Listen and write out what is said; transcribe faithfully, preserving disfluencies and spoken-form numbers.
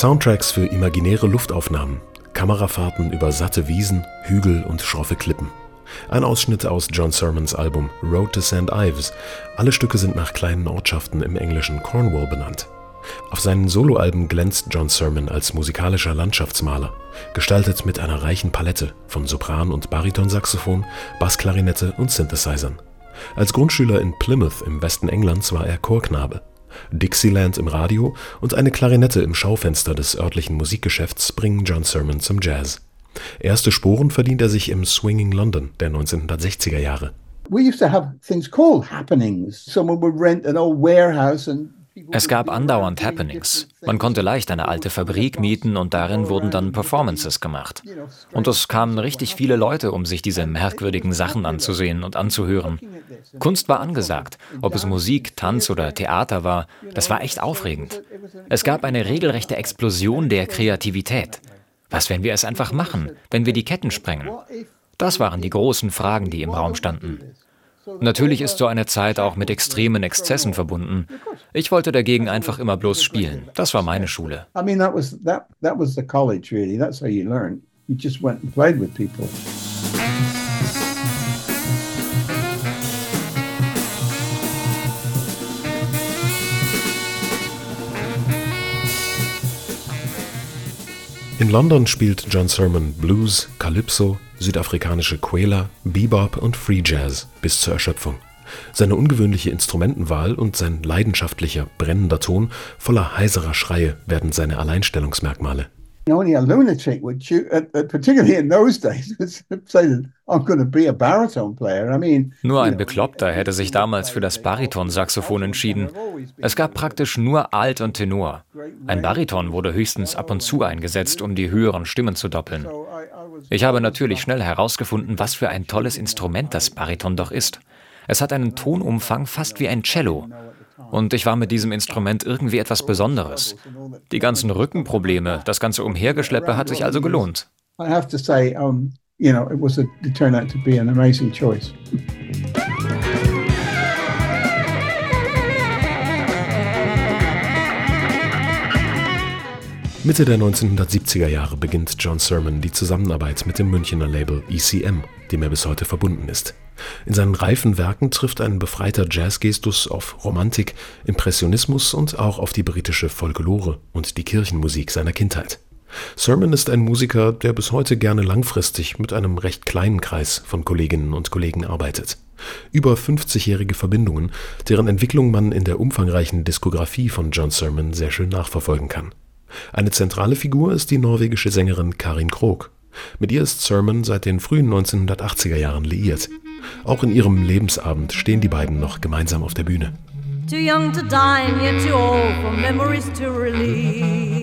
Soundtracks für imaginäre Luftaufnahmen, Kamerafahrten über satte Wiesen, Hügel und schroffe Klippen. Ein Ausschnitt aus John Sermons Album Road to Saint Ives. Alle Stücke sind nach kleinen Ortschaften im englischen Cornwall benannt. Auf seinen Soloalben glänzt John Sermon als musikalischer Landschaftsmaler, gestaltet mit einer reichen Palette von Sopran- und Baritonsaxophon, Bassklarinette und Synthesizern. Als Grundschüler in Plymouth im Westen Englands war er Chorknabe. Dixieland im Radio und eine Klarinette im Schaufenster des örtlichen Musikgeschäfts bringen John Sermon zum Jazz. Erste Sporen verdient er sich im Swinging London der neunzehnhundertsechziger Jahre. Es gab andauernd Happenings. Man konnte leicht eine alte Fabrik mieten und darin wurden dann Performances gemacht. Und es kamen richtig viele Leute, um sich diese merkwürdigen Sachen anzusehen und anzuhören. Kunst war angesagt, ob es Musik, Tanz oder Theater war, das war echt aufregend. Es gab eine regelrechte Explosion der Kreativität. Was, wenn wir es einfach machen, wenn wir die Ketten sprengen? Das waren die großen Fragen, die im Raum standen. Natürlich ist so eine Zeit auch mit extremen Exzessen verbunden. Ich wollte dagegen einfach immer bloß spielen. Das war meine Schule. In London spielt John Sermon Blues, Calypso, südafrikanische Kwela, Bebop und Free Jazz bis zur Erschöpfung. Seine ungewöhnliche Instrumentenwahl und sein leidenschaftlicher, brennender Ton voller heiserer Schreie werden seine Alleinstellungsmerkmale. Only a lunatic would shoot, uh, particularly in those days, say I'm going to be a baritone player. I mean, nur ein Bekloppter hätte sich damals für das Baritonsaxophon entschieden. Es gab praktisch nur Alt und Tenor. Ein Bariton wurde höchstens ab und zu eingesetzt, um die höheren Stimmen zu doppeln. Ich habe natürlich schnell herausgefunden, was für ein tolles Instrument das Bariton doch ist. Es hat einen Tonumfang fast wie ein Cello. Und ich war mit diesem Instrument irgendwie etwas Besonderes. Die ganzen Rückenprobleme, das ganze Umhergeschleppe hat sich also gelohnt. I have to say, um, you know, it was a, it turned out to be an amazing choice. Mitte der neunzehnhundertsiebziger Jahre beginnt John Sermon die Zusammenarbeit mit dem Münchener Label E C M, dem er bis heute verbunden ist. In seinen reifen Werken trifft ein befreiter Jazzgestus auf Romantik, Impressionismus und auch auf die britische Folklore und die Kirchenmusik seiner Kindheit. Sermon ist ein Musiker, der bis heute gerne langfristig mit einem recht kleinen Kreis von Kolleginnen und Kollegen arbeitet. Über fünfzigjährige Verbindungen, deren Entwicklung man in der umfangreichen Diskografie von John Sermon sehr schön nachverfolgen kann. Eine zentrale Figur ist die norwegische Sängerin Karin Krog. Mit ihr ist Sermon seit den frühen neunzehnhundertachtziger Jahren liiert. Auch in ihrem Lebensabend stehen die beiden noch gemeinsam auf der Bühne. Too young to dine, yet too old for memories to relieve.